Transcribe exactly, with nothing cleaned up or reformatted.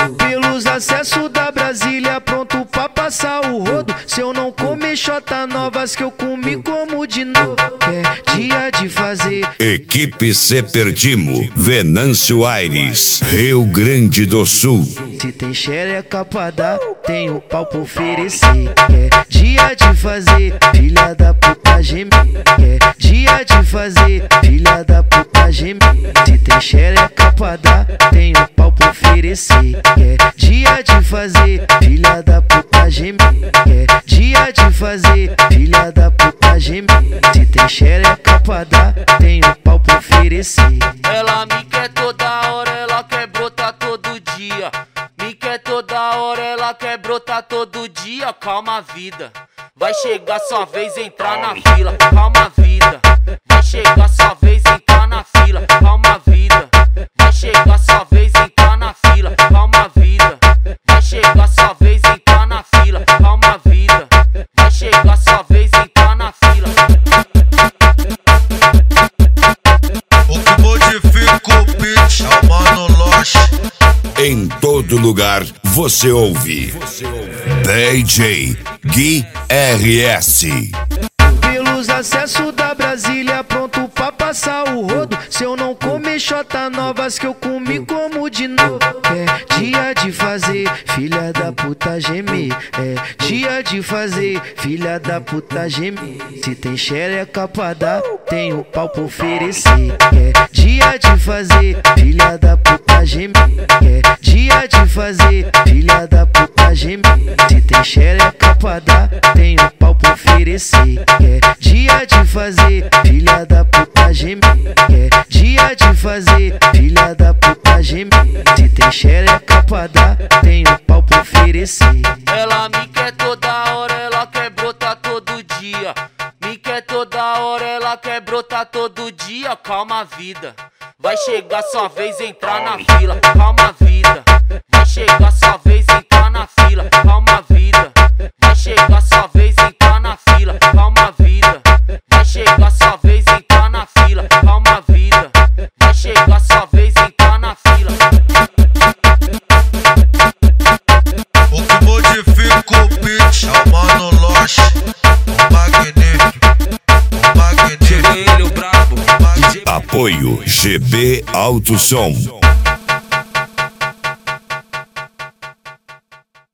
Pelos acessos da Brasília, pronto pra passar o rodo. Se eu não comer xota novas que eu comi como de novo. É dia de fazer. Equipe C Perdimo, Venâncio Aires, Rio Grande do Sul. Se tem xereca pra dar, tem o pau pra oferecer. É dia de fazer, filha da puta gemer. É dia de fazer, filha da puta gemer. Se tem xereca pra dar, tem o pau pra oferecer. É dia de fazer, filha da puta gemer. É dia de fazer, filha da puta gemer. Se tem xereca pra dar, tem o pau pra oferecer. Ela me quer toda hora, ela quer brotar todo dia. Me quer toda hora, ela quer brotar todo dia. Calma, vida, vai chegar sua vez entrar na fila. Calma, vida, vai chegar sua vez entrar na fila. Calma, vida, vai chegar sua vez entrar na fila. Calma, vida, vai chegar sua vez entrar na fila. Calma, vida, vai chegar sua vez entrar na fila. O que modifica o beat é o Mano Loche. Em todo lugar você ouve D J Gui R S. Pelos acessos da Brasília, pronto pra passar o rodo. Se eu não comer xota novas que eu comi como de novo. É dia de fazer, filha da puta gemer. É dia de fazer, filha da puta gemer. Se tem xereca pra dar, tem o pau pra oferecer. É dia de fazer, filha da puta gemer. É dia de fazer, filha da puta gemer. Se tem xereca pra dar, tem o pau pra oferecer. É dia de fazer, filha da puta gemer. É dia de fazer, filha da puta gemer. Se tem xereca pra dar, tem o pau pra oferecer. Ela me quer toda hora, ela quer brotar todo dia. Me quer toda hora, ela quer brotar todo dia. Calma, vida, vai chegar sua vez entrar na fila. Calma, vida, vai chegar sua vez entrar na fila. Calma, vida, vai chegar sua vez entrar na fila. Calma, vida, vai chegar sua vez entrar na fila. Calma, vida, vai chegar sua vez entrar na fila. O que modifica o beat é o Mano Loche. O magnífico, o magnífico. Apoio G B Alto Som.